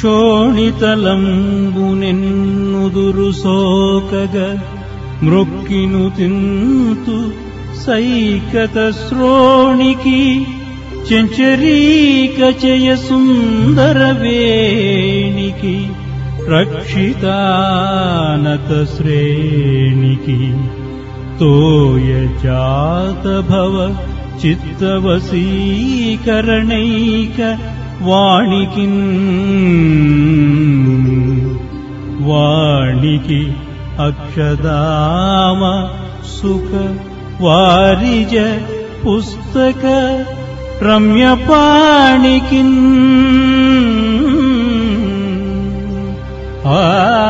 క్షోణితలంబునెన్నుదురు సోకగ మృక్కిను తింతు సైకత శ్రోణికి చెంచరీక చయ సుందర వేణికి రక్షితానత శ్రేణికి తోయ జాత భవ చిత్తవశీకరణైక వాణికి అక్షదామ సుఖ వారిజ పుస్తక రమ్యపాణికి